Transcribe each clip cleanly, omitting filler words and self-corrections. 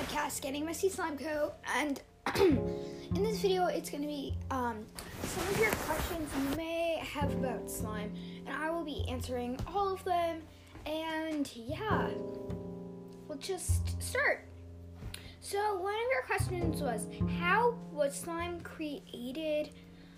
podcast, Getting Messy Slime Co. And in this video, it's going to be some of your questions you may have about slime, and I will be answering all of them. And yeah, we'll just start. So one of your questions was, how was slime created?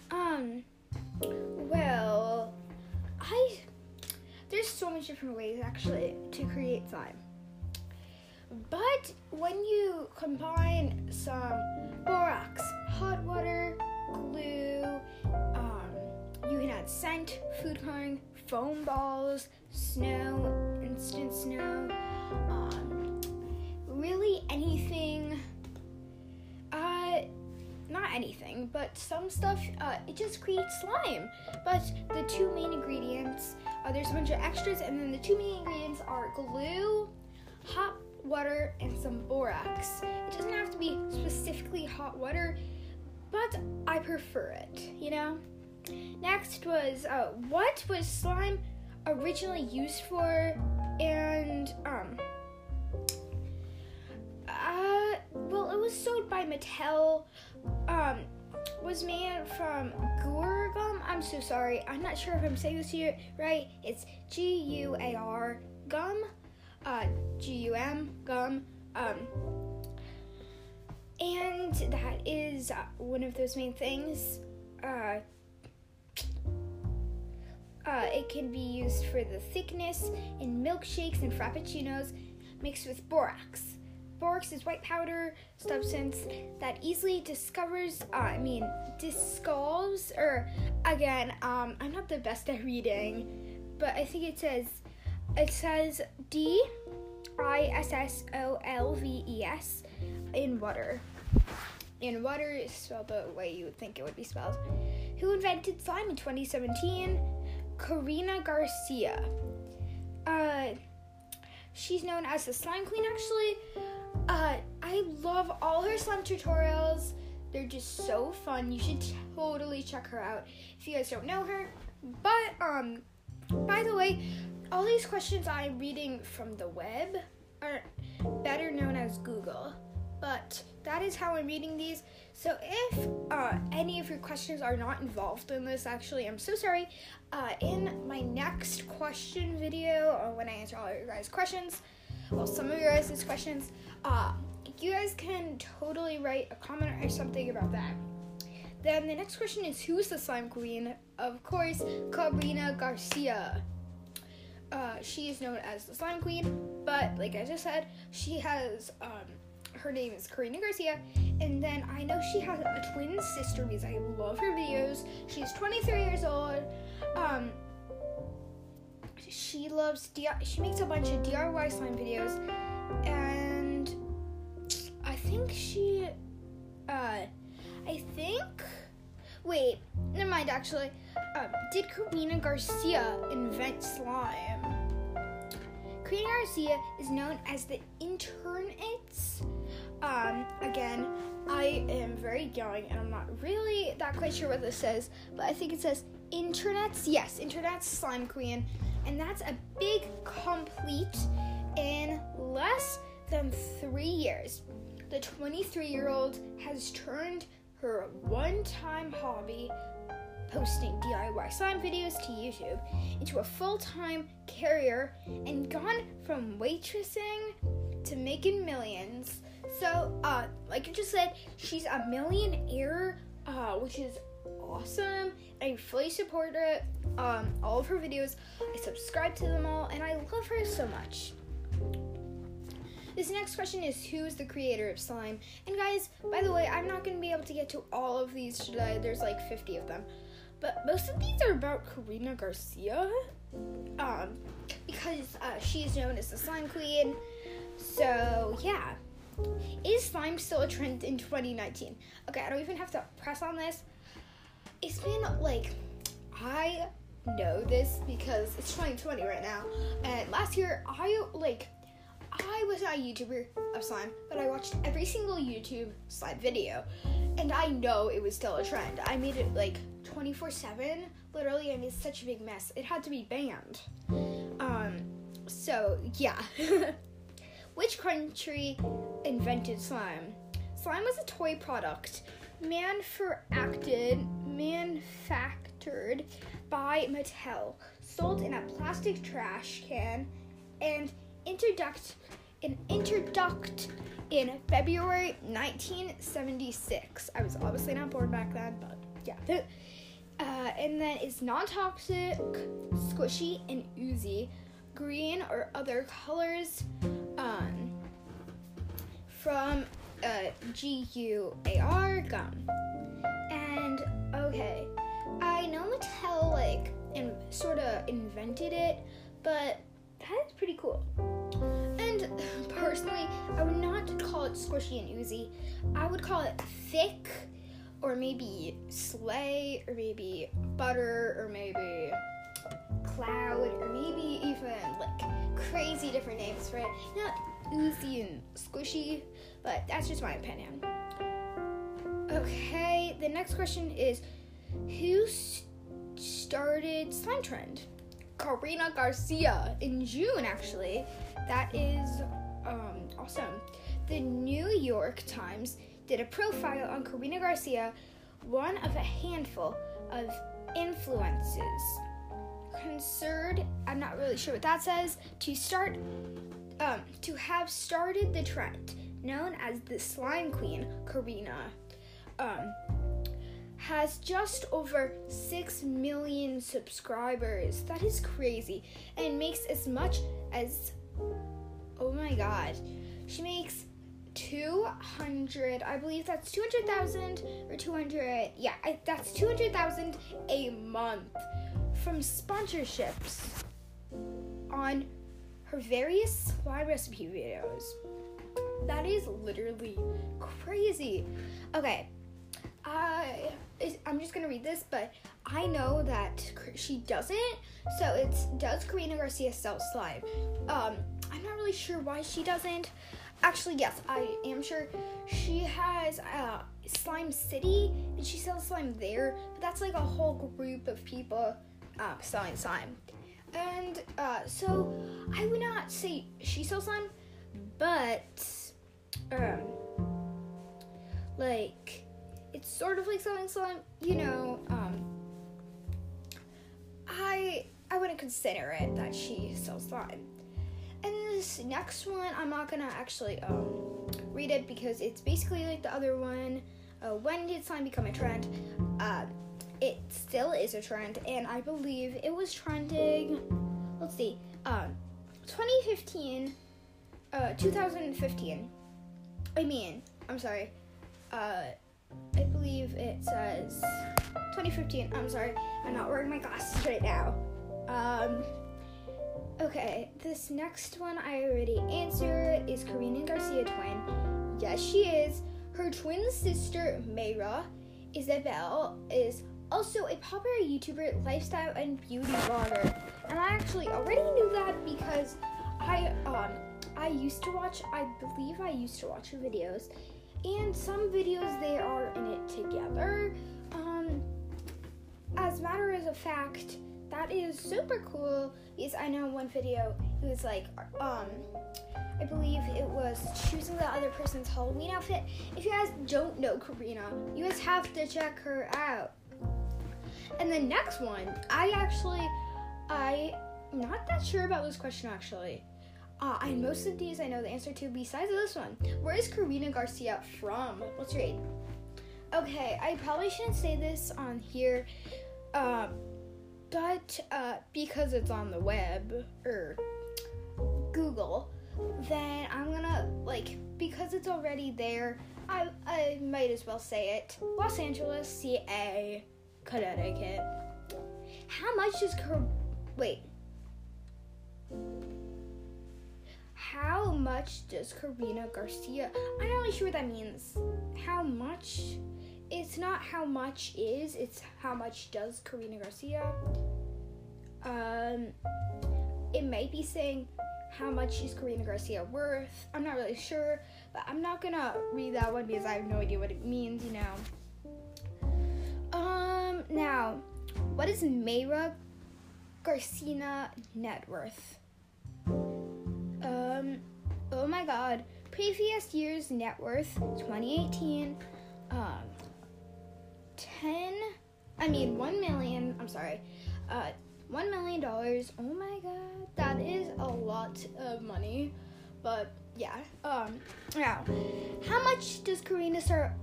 Well, there's so many different ways actually to create slime. But when you combine some borax, hot water, glue, you can add scent, food coloring, foam balls, snow, instant snow, really anything, not anything, but some stuff, it just creates slime. But the two main ingredients, there's a bunch of extras, and then the two main ingredients are glue, hot water, and some borax. It doesn't have to be specifically hot water, but I prefer it, you know? Next was, what was slime originally used for? And, well, it was sold by Mattel, was made from Guar gum. I'm so sorry, I'm not sure if I'm saying this here right. It's G-U-A-R gum. G-U-M, gum, and that is one of those main things. It can be used for the thickness in milkshakes and frappuccinos mixed with borax. Borax is white powder substance that easily dissolves, or again, I'm not the best at reading, but I think it says dissolves in water. And water is spelled the way you would think it would be spelled. Who invented slime in 2017? Karina Garcia. She's known as the Slime Queen, actually. I love all her slime tutorials. They're just so fun. You should totally check her out if you guys don't know her. But, by the way, all these questions I'm reading from the web are better known as Google, but that is how I'm reading these. So if any of your questions are not involved in this, actually, I'm so sorry. In my next question video, or when I answer all your guys' questions, well, some of your guys' questions, you guys can totally write a comment or something about that. Then the next question is, who's the slime queen? Of course, Karina Garcia. She is known as the Slime Queen, but like I just said, she has, her name is Karina Garcia, and then I know she has a twin sister because I love her videos. She's 23 years old. She makes a bunch of DIY slime videos, and I think wait, never mind, actually. Did Karina Garcia invent slime? Karina Garcia is known as the Internets. Again, I am very young and I'm not really that quite sure what this says, but I think it says Internets. Yes, Internets Slime Queen. And that's a big complete in less than 3 years. The 23-year-old has turned her one-time hobby, posting DIY slime videos to YouTube, into a full-time career and gone from waitressing to making millions. So, like I just said, she's a millionaire, which is awesome. I fully support it. All of her videos, I subscribe to them all, and I love her so much. This next question is, who's the creator of slime? And guys, by the way, I'm not going to be able to get to all of these today. There's like 50 of them. But most of these are about Karina Garcia, because she's known as the Slime Queen. So, yeah. Is slime still a trend in 2019? Okay, I don't even have to press on this. It's been, I know this because it's 2020 right now. And last year, I was not a YouTuber of slime, but I watched every single YouTube slime video. And I know it was still a trend. I made it, 24/7. Literally, I made such a big mess. It had to be banned. So, yeah. Which country invented slime? Slime was a toy product manufactured by Mattel, sold in a plastic trash can, and introduced in February 1976. I was obviously not born back then, but yeah. And then it's non-toxic, squishy, and oozy, green or other colors, from GUAR gum. And okay, I know Mattel sort of invented it, but that is pretty cool. And personally, I would not call it squishy and oozy. I would call it thick, or maybe sleigh, or maybe butter, or maybe cloud, or maybe even crazy different names for it. Not oozy and squishy, but that's just my opinion. Okay, the next question is, who started slime trend? Karina Garcia in June, actually. That is awesome. The New York Times did a profile on Karina Garcia, one of a handful of influencers concerned, I'm not really sure what that says, to have started the trend, known as the Slime Queen. Karina has just over 6 million subscribers. That is crazy. And makes as much as, oh my god, she makes 200, I believe that's 200,000 or 200, yeah, that's 200,000 a month from sponsorships on her various slime recipe videos. That is literally crazy. Okay, I'm just gonna read this, but I know that she doesn't, so it's, does Karina Garcia sell slime? I'm not really sure why she doesn't. Actually, yes, I am sure. She has Slime City, and she sells slime there, but that's a whole group of people selling slime. And so I would not say she sells slime, but it's sort of like selling slime, I wouldn't consider it that she sells slime. And this next one, I'm not gonna actually read it because it's basically like the other one. When did slime become a trend? It still is a trend, and I believe it was trending, 2015, I believe it says 2015. I'm sorry, I'm not wearing my glasses right now. Okay, this next one I already answered. Is Karina Garcia twin? Yes, she is. Her twin sister, Mayra Isabel, is also a popular YouTuber, lifestyle, and beauty vlogger. And I actually already knew that because I used to watch her videos. And some videos, they are in it together. As a matter of fact, that is super cool because I know one video, it was I believe it was choosing the other person's Halloween outfit. If you guys don't know Karina, you guys have to check her out. And the next one, I'm not that sure about this question actually. And most of these I know the answer to besides this one. Where is Karina Garcia from? Let's read. Okay, I probably shouldn't say this on here, but because it's on the web or Google, then I'm gonna because it's already there, I might as well say it. Los Angeles, CA, Connecticut. How much does How much does Karina Garcia? I'm not really sure what that means. How much? It's not how much is, it's how much does Karina Garcia. It might be saying how much is Karina Garcia worth. I'm not really sure, but I'm not gonna read that one because I have no idea what it means, Now, what is Mayra Garcia net worth? Oh my god. Previous year's net worth, 2018, $1 million, $1 million. Oh my god, that is a lot of money. But yeah, now, how much does Karina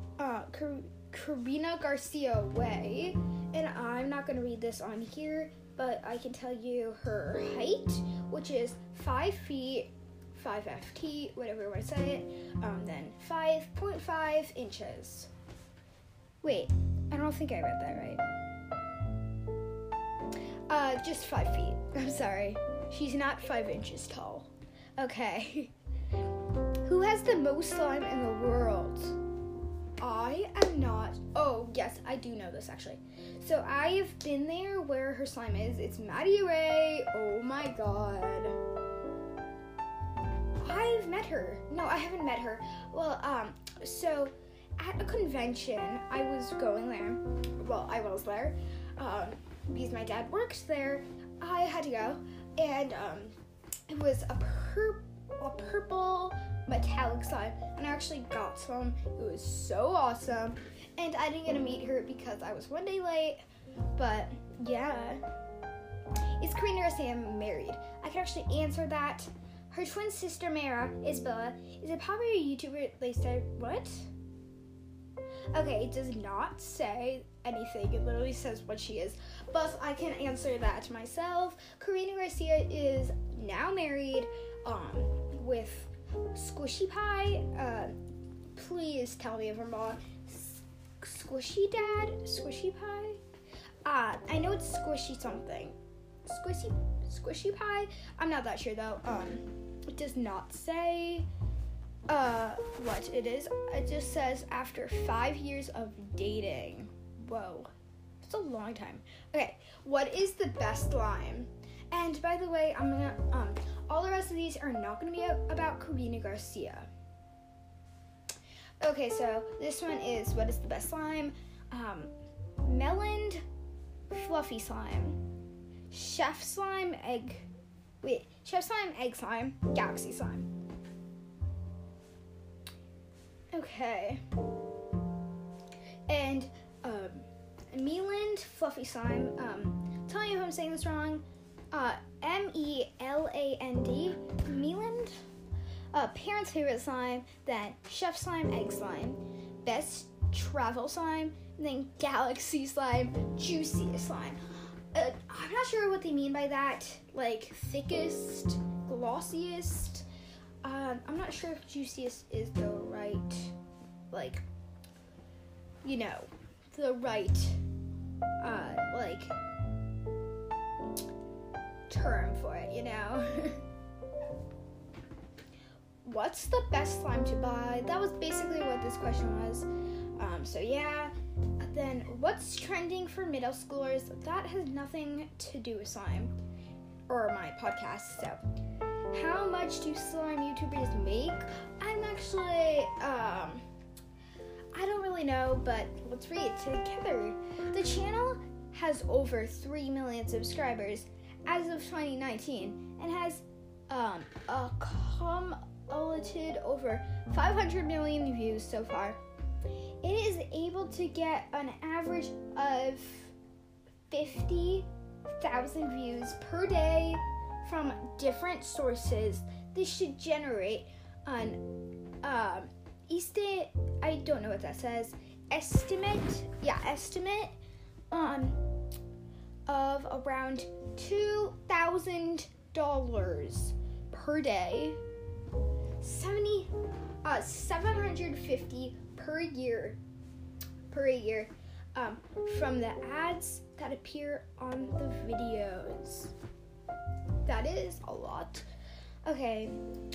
Garcia weigh? And I'm not gonna read this on here, but I can tell you her height, which is 5 feet, 5 ft, whatever you want to say it, then 5.5 inches. Wait, I don't think I read that right. Just 5 feet. I'm sorry. She's not 5 inches tall. Okay. Who has the most slime in the world? I am not. Oh, yes, I do know this actually. So I've been there where her slime is. It's Maddie Ray. Oh my god. I've met her. No, I haven't met her. Well, so at a convention, I was going there. Well, I was there. Because my dad works there, I had to go. And, it was a purple metallic slime, and I actually got some. It was so awesome. And I didn't get to meet her because I was one day late. But, yeah. Is Karina Garcia married? I can actually answer that. Her twin sister, Mara Isabella, is a popular YouTuber. They said, what? Okay, it does not say anything. It literally says what she is. But I can answer that myself. Karina Garcia is now married with Squishy Pie. Please tell me if I'm wrong. Squishy Dad? Squishy Pie? I know it's Squishy something. Squishy Pie? I'm not that sure though. It does not say what it is. It just says after 5 years of dating. Whoa. It's a long time. Okay, what is the best slime? And by the way, I'm gonna all the rest of these are not gonna be about Karina Garcia. Okay, so this one is what is the best slime? Melon fluffy slime, Chef Slime egg slime, Galaxy slime. Okay. And Meland fluffy slime. Tell me if I'm saying this wrong. Meland. Meland. Parents' favorite slime. Then Chef Slime egg slime. Best travel slime. And then Galaxy slime. Juiciest slime. I'm not sure what they mean by that. Like thickest, glossiest. I'm not sure if juiciest is the right, like, you know, the right, like, term for it, you know? What's the best slime to buy? That was basically what this question was. So yeah. Then, what's trending for middle schoolers? That has nothing to do with slime or my podcast. So, how much do slime YouTubers make? I'm actually, I don't really know, but let's read it together. The channel has over 3 million subscribers as of 2019 and has accumulated over 500 million views so far. It is able to get an average of 50,000 views per day from different sources. This should generate an I don't know what that says. Estimate of around $2,000 per day. 750 per year from the ads that appear on the videos. That is a lot. Okay.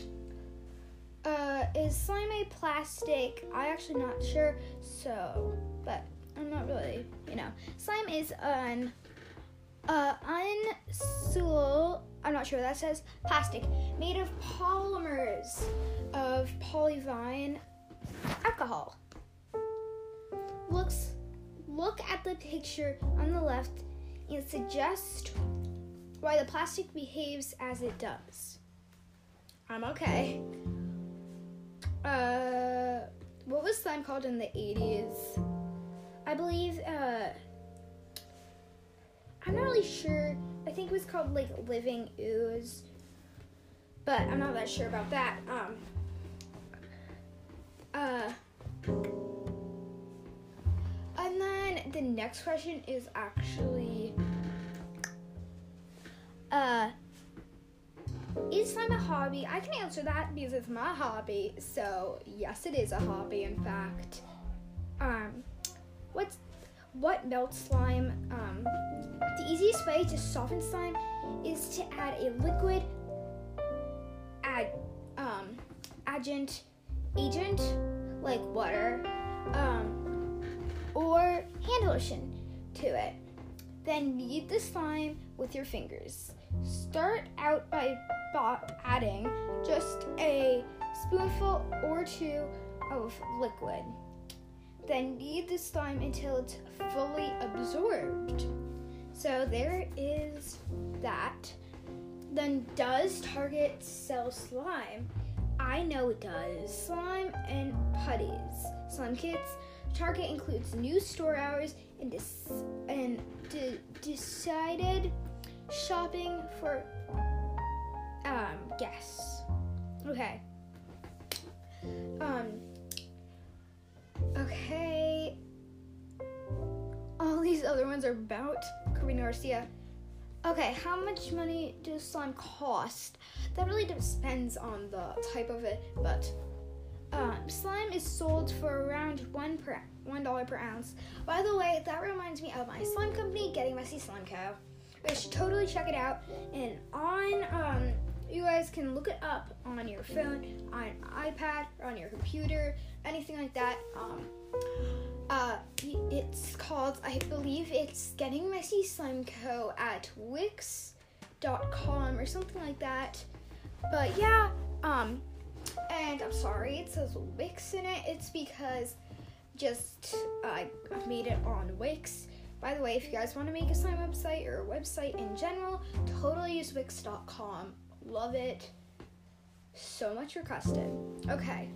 Is slime a plastic? I actually not sure. So, but I'm not really, Slime is an unsoluble, I'm not sure what that says, plastic made of polymers of polyvinyl alcohol. Look at the picture on the left and suggest why the plastic behaves as it does. Okay. what was slime called in the 80s? I believe, I'm not really sure. I think it was called, like, living ooze. But I'm not that sure about that. And then the next question is actually, is slime a hobby? I can answer that because it's my hobby. So yes, it is a hobby. In fact, what melts slime? The easiest way to soften slime is to add a liquid agent like water, or hand lotion to it. Then knead the slime with your fingers. Start out by adding just a spoonful or two of liquid. Then knead the slime until it's fully absorbed. So there is that. Then does Target sell slime? I know it does. Slime and putties. Slime kits. Target includes new store hours and decided shopping for guests. Okay. Okay. All these other ones are about Karina Garcia. Okay, how much money does slime cost? That really depends on the type of it, but slime is sold for around $1 per ounce. By the way, that reminds me of my slime company, Getting Messy Slime Co. You should totally check it out. And you guys can look it up on your phone, on an iPad, or on your computer, anything like that. It's called, I believe it's Getting Messy Slime Co. at Wix.com or something like that. But yeah, and I'm sorry it says Wix in it. It's because I made it on Wix. By the way, if you guys want to make a slime website or a website in general, totally use Wix.com. Love it. So much requested. Okay.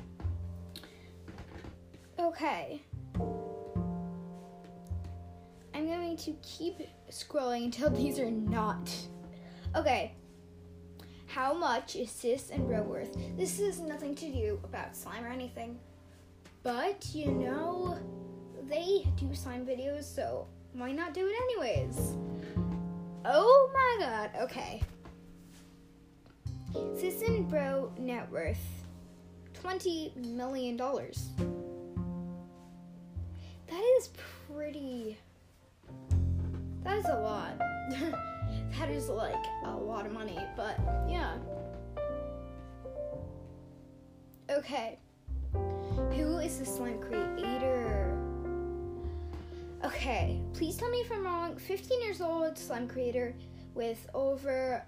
I'm going to keep scrolling until these are not. Okay. How much is Sis and Bro worth? This has nothing to do about slime or anything. But, they do slime videos, so why not do it anyways? Oh my god. Okay. Sis and Bro net worth $20 million. That is a lot. That is like a lot of money, but yeah. Okay. Who is the slime creator? Okay, please tell me if I'm wrong. 15 years old, slime creator with over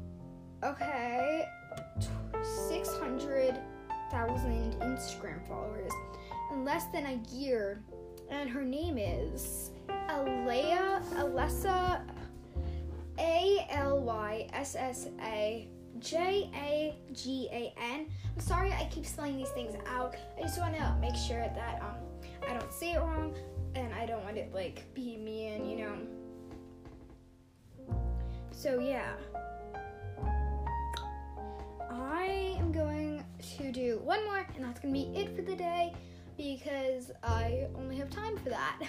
600,000 Instagram followers in less than a year. And her name is Alessa Alyssajagan. I'm sorry I keep spelling these things out. I just want to make sure that I don't say it wrong, and I don't want it be mean, So yeah, I am going to do one more, and that's gonna be it for the day because I only have time for that.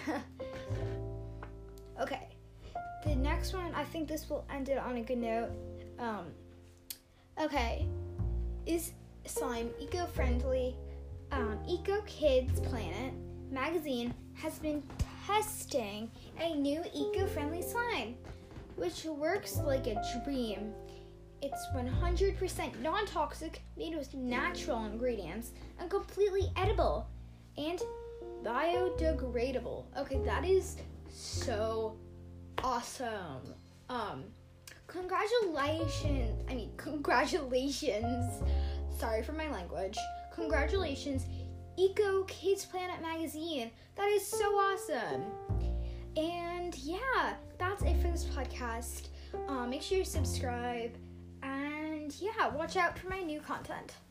Okay, the next one, I think this will end it on a good note. Okay, is slime eco-friendly? Eco Kids Planet magazine has been testing a new eco-friendly slime, which works like a dream. It's 100% non-toxic, made with natural ingredients, and completely edible and biodegradable. Okay, that is so awesome. Congratulations. Sorry for my language. Congratulations, Eco Kids Planet magazine. That is so awesome. And yeah, that's it for this podcast. Make sure you subscribe, and yeah, watch out for my new content.